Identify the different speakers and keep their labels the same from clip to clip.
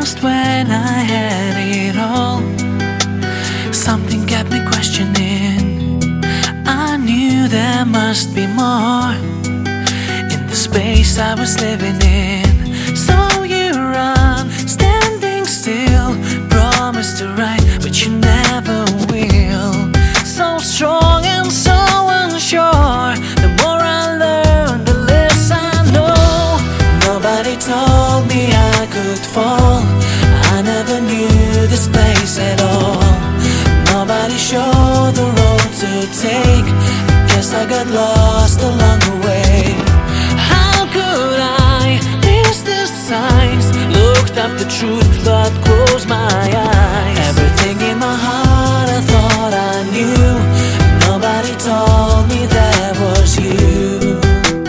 Speaker 1: Just when I had it all, something kept me questioning. I knew there must be more in the space I was living in. So you run, standing still, promise to write, but you never will. So strong and so unsure. The more I learn, the less I know. Nobody told me I could fall. I never knew this place at all. Nobody showed the road to take. Guess I got lost along the way. How could I miss the signs? Looked up the truth but closed my eyes. Everything in my heart I thought I knew. Nobody told me that was you.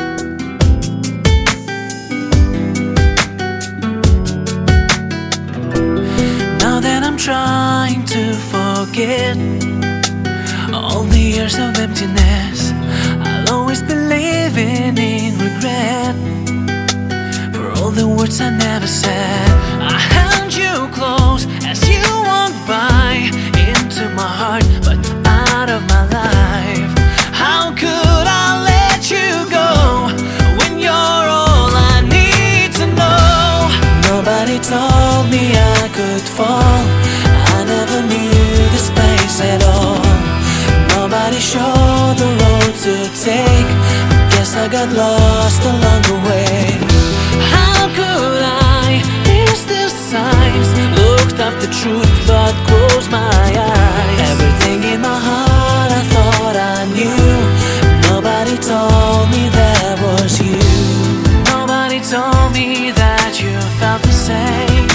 Speaker 1: Now that I'm trying to forget all the years of emptiness, I'll always be living in regret for all the words I never said. I held you close as you walked by into my heart, but out of my life. How could I let you go when you're all I need to know? Nobody told me I could fall. I never knew the space at all. Nobody showed the road to take. Guess I got lost along the way. How could I miss the signs? Looked up the truth but closed my eyes. Everything in my heart I thought I knew. Nobody told me that was you. Nobody told me that you felt the same.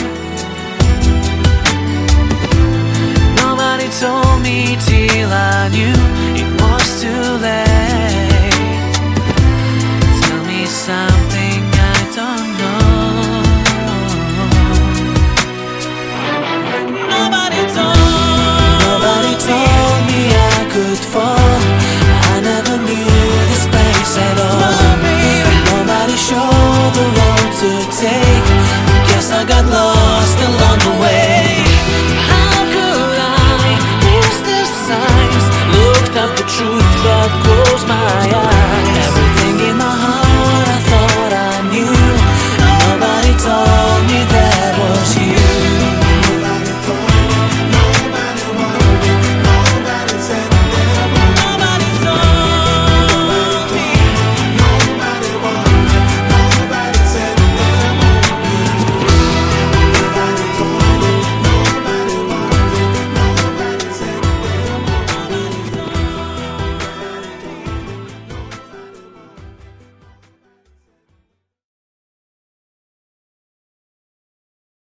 Speaker 1: Nobody told me till I knew it was too late. Tell me something I don't know. Nobody told me I could fall. I never knew the space at all. Nobody showed the road to take. Guess I got lost